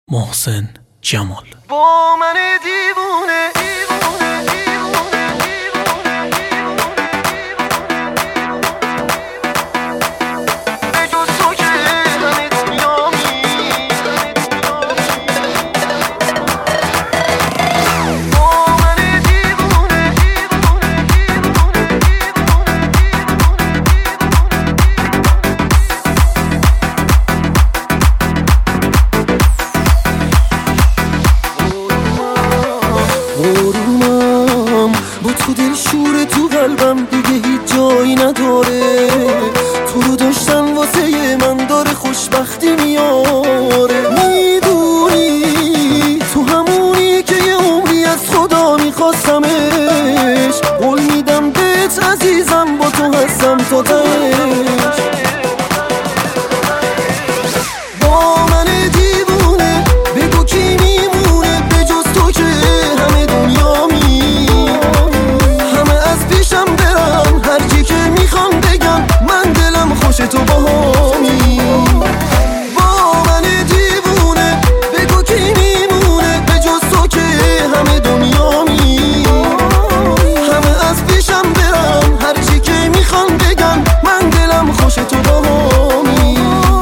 محسن جمال. با من دیوونه به جز تو که همه دنیامی. با من دیوونه آرومم با تو دل شور تو قلبم دیگه هیچ جایی نداره. تو رو داشتن واسه من داره خوشبختی میاره. میدونی تو همونی که یه عمری از خدا میخواستمش. قول میدم بهت عزیزم با تو هستم تا تهش. با من دیوونه بگو کی میمونه به جز تو که همه دنیامی. همه از پیشم برن هرچی که میخوام بگم من دلم خوش تو باهامی. با من دیوونه بگو کی میمونه به جز تو که همه دنیامی. همه از پیشم برن هرچی که میخوام بگم من دلم خوش تو باهامی.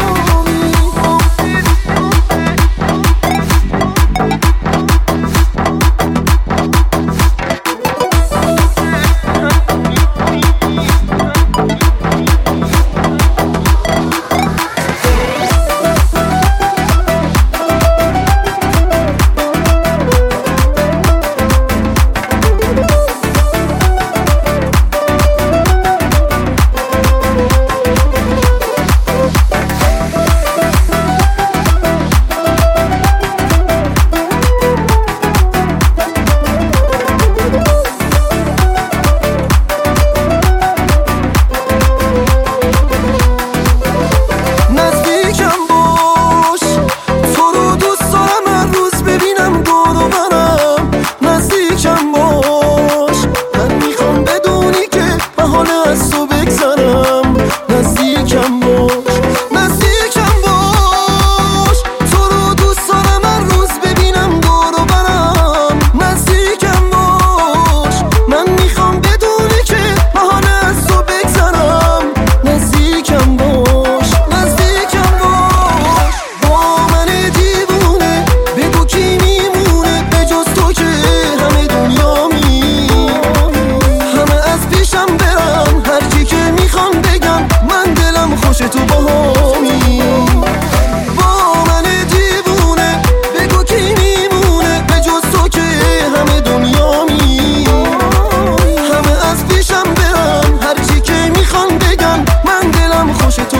تو باهامی. با من دیوونه بگو کی میمونه به جز تو که همه دنیامی. همه از پیشم برن هرچی که میخوام بگم من دلم خوش تو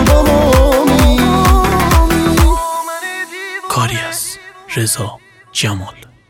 باهامی. کاری از رضا جمال.